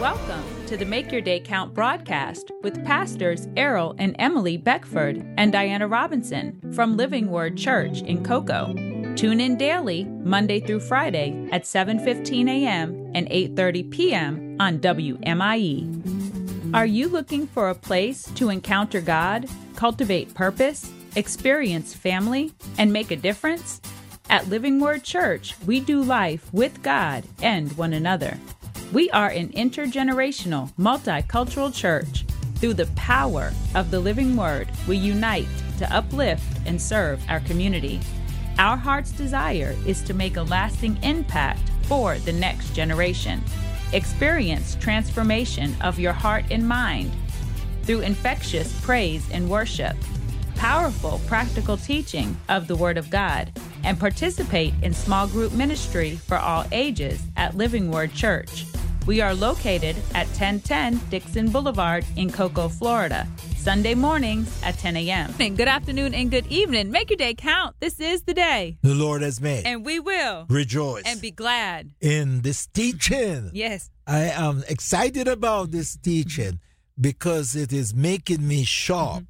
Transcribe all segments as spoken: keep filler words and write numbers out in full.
Welcome to the Make Your Day Count broadcast with pastors Errol and Emily Beckford and Diana Robinson from Living Word Church in Cocoa. Tune in daily, Monday through Friday at seven fifteen a.m. and eight thirty p.m. on W M I E. Are you looking for a place to encounter God, cultivate purpose, experience family, and make a difference? At Living Word Church, we do life with God and one another. We are an intergenerational, multicultural church. Through the power of the living word, we unite to uplift and serve our community. Our heart's desire is to make a lasting impact for the next generation. Experience transformation of your heart and mind through infectious praise and worship, powerful practical teaching of the Word of God, and participate in small group ministry for all ages at Living Word Church. We are located at ten ten Dixon Boulevard in Cocoa, Florida, Sunday mornings at ten a.m. Good afternoon and good evening. Make your day count. This is the day the Lord has made. And we will rejoice and be glad in this teaching. Yes. I am excited about this teaching because it is making me sharp.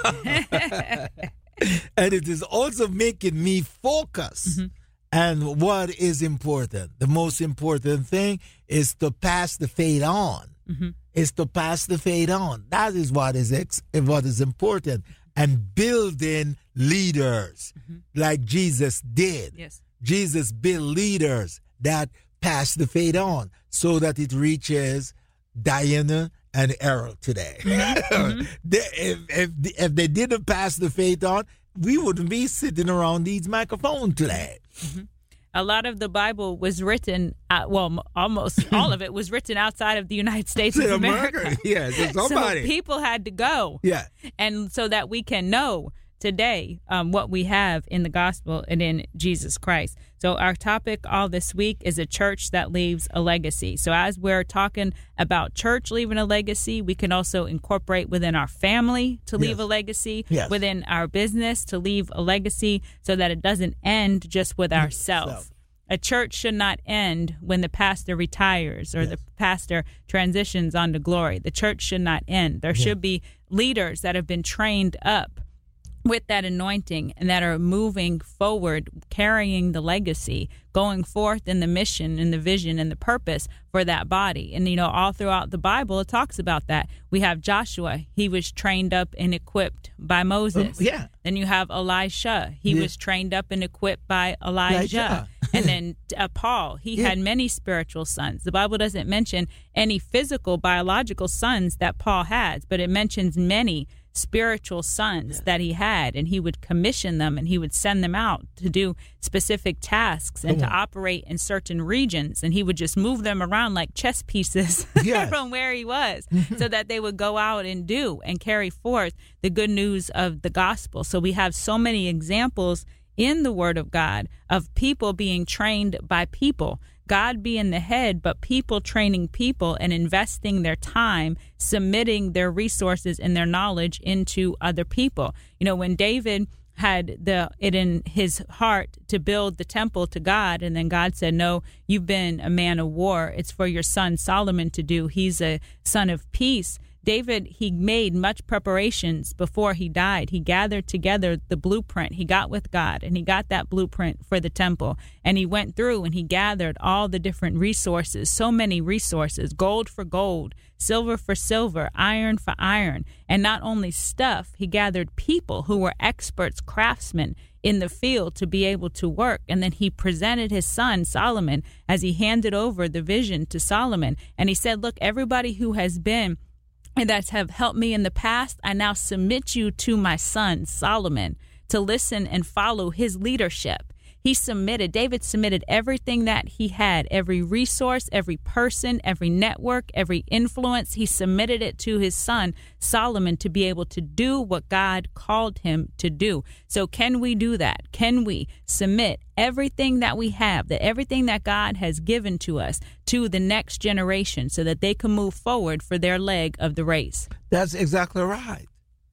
Mm-hmm. And it is also making me focus. Mm-hmm. And what is important? The most important thing is to pass the faith on. Mm-hmm. Is to pass the faith on. That is what is ex- what is important. And building leaders mm-hmm. like Jesus did. Yes. Jesus built leaders that pass the faith on so that it reaches Diana and Errol today. Mm-hmm. they, if, if, if they didn't pass the faith on, we wouldn't be sitting around these microphones today. Mm-hmm. A lot of the Bible was written, uh, well, almost all of it was written outside of the United States of America. America. Yes, somebody. So people had to go. Yeah. And so that we can know today um, what we have in the gospel and in Jesus Christ. So our topic all this week is a church that leaves a legacy. So as we're talking about church leaving a legacy, we can also incorporate within our family to leave yes. a legacy, yes. within our business to leave a legacy so that it doesn't end just with ourselves. A church should not end when the pastor retires or yes. the pastor transitions on to glory. The church should not end. There yeah. should be leaders that have been trained up with that anointing and that are moving forward, carrying the legacy, going forth in the mission and the vision and the purpose for that body. And, you know, all throughout the Bible, it talks about that. We have Joshua. He was trained up and equipped by Moses. Uh, yeah. Then you have Elisha. He yeah. was trained up and equipped by Elijah. Elijah. And then uh, Paul, he yeah. had many spiritual sons. The Bible doesn't mention any physical, biological sons that Paul has, but it mentions many spiritual sons yeah. that he had, and he would commission them and he would send them out to do specific tasks and to operate in certain regions, and he would just move them around like chess pieces yes. from where he was so that they would go out and do and carry forth the good news of the gospel. So we have so many examples in the Word of God of people being trained by people. God being the head, but people training people and investing their time, submitting their resources and their knowledge into other people. You know, when David had the it in his heart to build the temple to God, and then God said, no, you've been a man of war. It's for your son Solomon to do. He's a son of peace. David, he made much preparations before he died. He gathered together the blueprint. He got with God, and he got that blueprint for the temple. And he went through and he gathered all the different resources, so many resources, gold for gold, silver for silver, iron for iron. And not only stuff, he gathered people who were experts, craftsmen in the field to be able to work. And then he presented his son, Solomon, as he handed over the vision to Solomon. And he said, look, everybody who has been and that have helped me in the past, I now submit you to my son, Solomon, to listen and follow his leadership. He submitted, David submitted everything that he had, every resource, every person, every network, every influence. He submitted it to his son, Solomon, to be able to do what God called him to do. So can we do that? Can we submit everything that we have, that everything that God has given to us, to the next generation so that they can move forward for their leg of the race? That's exactly right.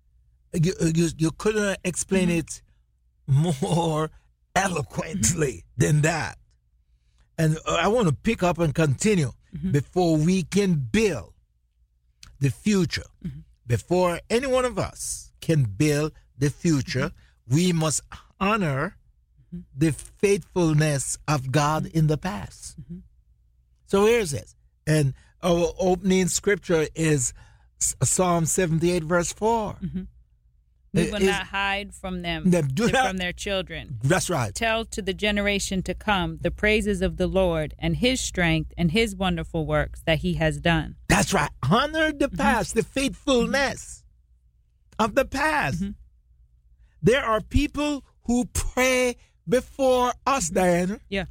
You, you, you couldn't explain mm-hmm. it more eloquently than that. And I want to pick up and continue. mm-hmm. before we can build the future. Mm-hmm. Before any one of us can build the future, mm-hmm. we must honor mm-hmm. the faithfulness of God mm-hmm. in the past. Mm-hmm. So here's this. And our opening scripture is Psalm seventy-eight, verse four. Mm-hmm. We will not hide from them, them do from not, their children. That's right. Tell to the generation to come the praises of the Lord and his strength and his wonderful works that he has done. That's right. Honor the past, mm-hmm. the faithfulness mm-hmm. of the past. Mm-hmm. There are people who pray before us, Diana. Yeah.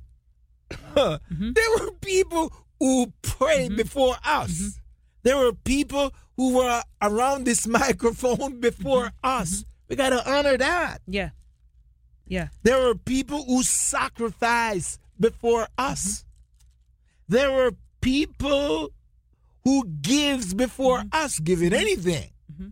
mm-hmm. There were people who prayed mm-hmm. before us. Mm-hmm. There were people who were around this microphone before mm-hmm. us. Mm-hmm. We got to honor that. Yeah. Yeah. There were people who sacrificed before us. Mm-hmm. There were people who gives before mm-hmm. us, giving anything. Mm-hmm.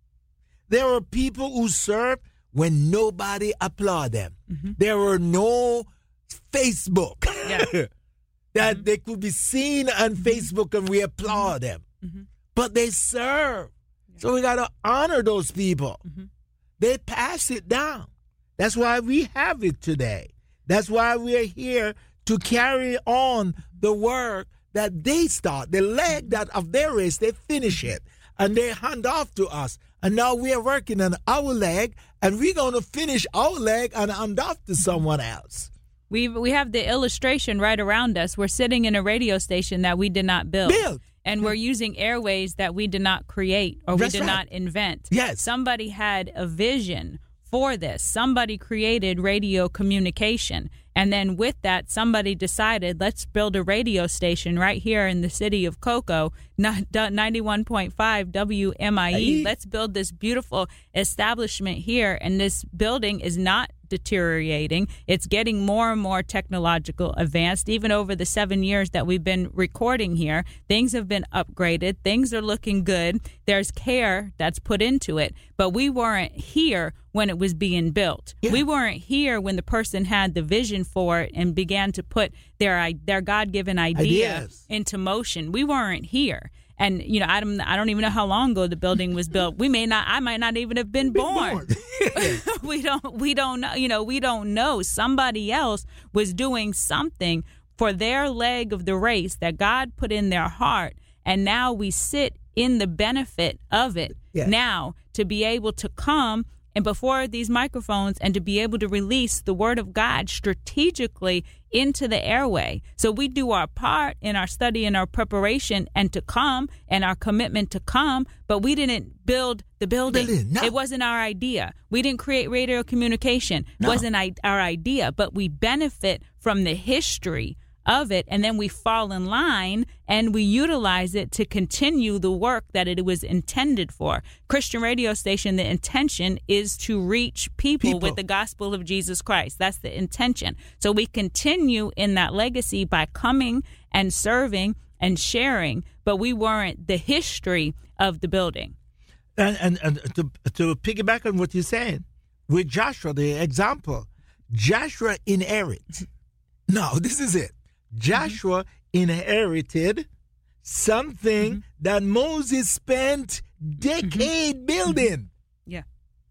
There were people who serve when nobody applaud them. Mm-hmm. There were no Facebook yeah. that mm-hmm. they could be seen on mm-hmm. Facebook and we applaud them. Mm-hmm. But they serve. Yeah. So we got to honor those people. Mm-hmm. They pass it down. That's why we have it today. That's why we're here to carry on the work that they start. The leg that of their race, they finish it. And they hand off to us. And now we are working on our leg, and we're going to finish our leg and hand off to someone else. We we have the illustration right around us. We're sitting in a radio station that we did not build. Build. And we're using airways that we did not create or That's we did right. not invent. Yes. Somebody had a vision for this. Somebody created radio communication. And then with that, somebody decided, let's build a radio station right here in the city of Cocoa, ninety-one point five W M I E. Let's build this beautiful establishment here. And this building is not deteriorating. It's getting more and more technological advanced. Even over the seven years that we've been recording here, things have been upgraded. Things are looking good. There's care that's put into it. But we weren't here when it was being built. Yeah. We weren't here when the person had the vision for it and began to put their their God-given idea Ideas. into motion. We weren't here. And, you know, I don't, I don't even know how long ago the building was built. We may not, I might not even have been born. born. we don't, we don't know, you know, we don't know. Somebody else was doing something for their leg of the race that God put in their heart. And now we sit in the benefit of it yeah. now to be able to come and before these microphones and to be able to release the word of God strategically into the airway. So we do our part in our study and our preparation and to come and our commitment to come, but we didn't build the building. Building, no. It wasn't our idea. We didn't create radio communication. It no. wasn't our idea, but we benefit from the history of it, and then we fall in line and we utilize it to continue the work that it was intended for. Christian radio station, the intention is to reach people, people with the gospel of Jesus Christ. That's the intention. So we continue in that legacy by coming and serving and sharing, but we weren't the history of the building. And, and, and to, to piggyback on what you're saying, with Joshua, the example, Joshua inherited. No, this is it. Joshua mm-hmm. inherited something mm-hmm. that Moses spent decade mm-hmm. building. Yeah.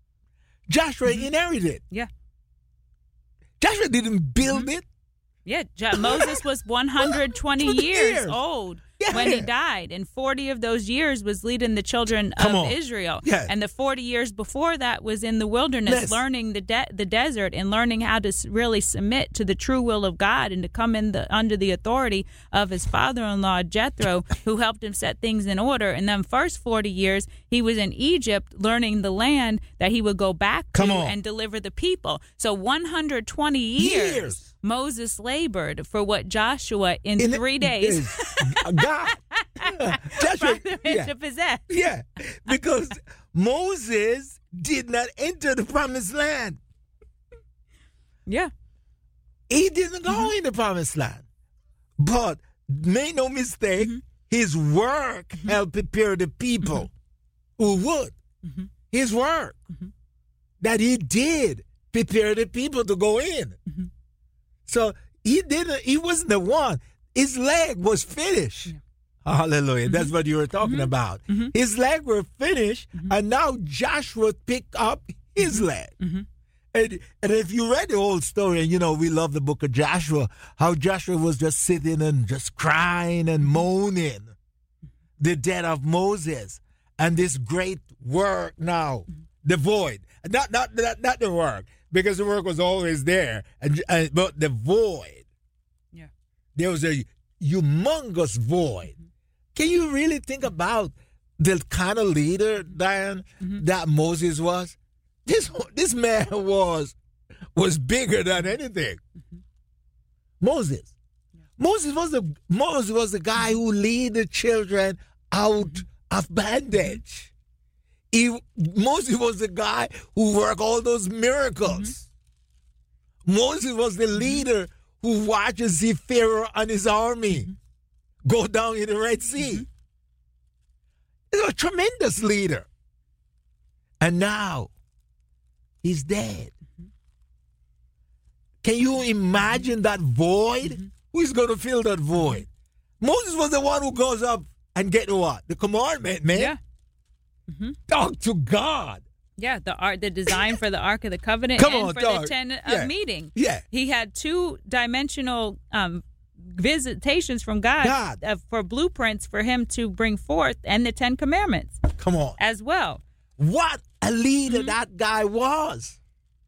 Joshua mm-hmm. inherited. Yeah. Joshua didn't build mm-hmm. it. Yeah. Jo- Moses was one hundred twenty years, years old yeah. when he died. And forty of those years was leading the children Come of on. Israel. Yeah. And the forty years before that was in the wilderness, yes. learning the de- the desert and learning how to really submit to the true will of God and to come in the under the authority of his father-in-law, Jethro, who helped him set things in order. And then first forty years, he was in Egypt learning the land that he would go back to Come on. and deliver the people. So one hundred twenty years. years. Moses labored for what Joshua in, in three days God Joshua, yeah. to possess. Yeah, because Moses did not enter the promised land. Yeah. He didn't go mm-hmm. in the promised land. But make no mistake, mm-hmm. his work mm-hmm. helped prepare the people mm-hmm. who would. Mm-hmm. His work mm-hmm. that he did prepare the people to go in. Mm-hmm. So he didn't. He wasn't the one. his leg was finished. Yeah. Hallelujah. Mm-hmm. That's what you were talking mm-hmm. about. Mm-hmm. His leg were finished, mm-hmm. and now Joshua picked up his mm-hmm. leg. Mm-hmm. And, and if you read the whole story, and you know, we love the book of Joshua, how Joshua was just sitting and just crying and moaning the death of Moses and this great work now, mm-hmm. the void. Not, not, not, not the work, because the work was always there, and, and but the void. Yeah. There was a humongous void. Mm-hmm. Can you really think about the kind of leader, Diane, mm-hmm. that Moses was? This this man was was bigger than anything. Mm-hmm. Moses. Yeah. Moses was the Moses was the guy who led the children out mm-hmm. of bondage. He, Moses was the guy who worked all those miracles. Mm-hmm. Moses was the leader who watched and see Pharaoh and his army mm-hmm. go down in the Red Sea. Mm-hmm. He was a tremendous leader. And now, he's dead. Mm-hmm. Can you imagine that void? Mm-hmm. Who's going to fill that void? Moses was the one who goes up and get what? The commandment, man. Yeah. Mm-hmm. Talk to God. Yeah, the art, the design for the Ark of the Covenant Come and on, for dog. the tent of yeah. meeting. Yeah. He had two dimensional um, visitations from God, God. Uh, for blueprints for him to bring forth, and the Ten Commandments. Come on. As well. What a leader mm-hmm. that guy was.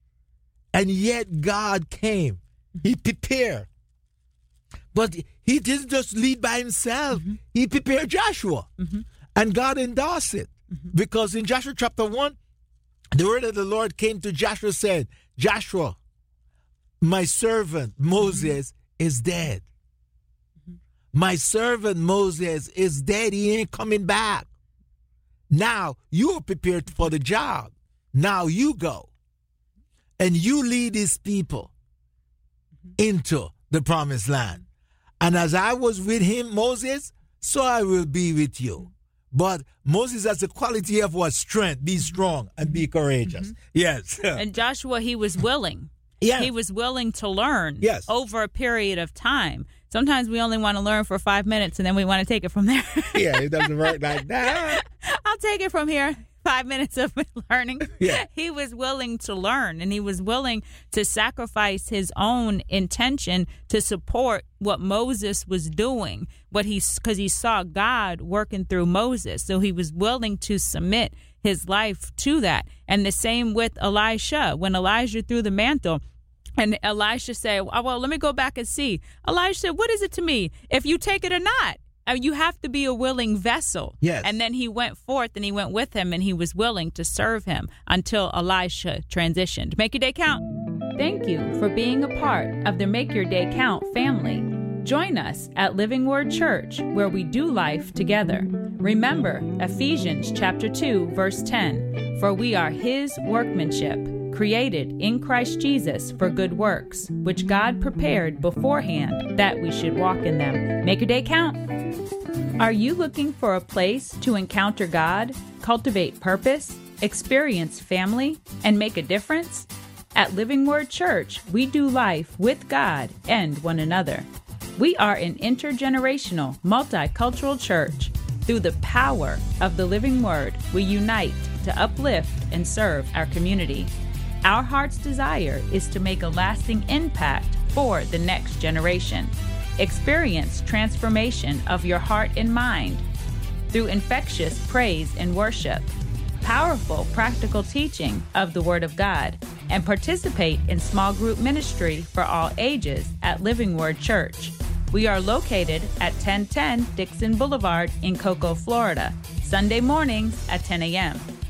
And yet God came. He prepared. But he didn't just lead by himself. Mm-hmm. He prepared Joshua. Mm-hmm. And God endorsed it. Mm-hmm. Because in Joshua chapter one, the word of the Lord came to Joshua, said, Joshua, my servant Moses mm-hmm. is dead. Mm-hmm. My servant Moses is dead. He ain't coming back. Now you are prepared for the job. Now you go. And you lead these people mm-hmm. into the promised land. And as I was with him, Moses, so I will be with you. But Moses has the quality of what? Strength. Be strong and be courageous. Mm-hmm. Yes. And Joshua, he was willing. Yeah. He was willing to learn yes. over a period of time. Sometimes we only want to learn for five minutes and then we want to take it from there. Yeah, it doesn't work like that. I'll take it from here. Five minutes of learning. Yeah. He was willing to learn, and he was willing to sacrifice his own intention to support what Moses was doing. What he, because he saw God working through Moses, so he was willing to submit his life to that. And the same with Elisha. When Elijah threw the mantle, and Elisha said, oh, "Well, let me go back and see." Elijah said, "What is it to me if you take it or not?" I mean, you have to be a willing vessel. Yes. And then he went forth and he went with him and he was willing to serve him until Elisha transitioned. Make your day count. Thank you for being a part of the Make Your Day Count family. Join us at Living Word Church, where we do life together. Remember Ephesians chapter two, verse ten, for we are his workmanship, created in Christ Jesus for good works, which God prepared beforehand that we should walk in them. Make your day count. Are you looking for a place to encounter God, cultivate purpose, experience family, and make a difference? At Living Word Church, we do life with God and one another. We are an intergenerational, multicultural church. Through the power of the Living Word, we unite to uplift and serve our community. Our heart's desire is to make a lasting impact for the next generation. Experience transformation of your heart and mind through infectious praise and worship, powerful practical teaching of the Word of God, and participate in small group ministry for all ages at Living Word Church. We are located at ten ten Dixon Boulevard in Cocoa, Florida, Sunday mornings at ten a.m.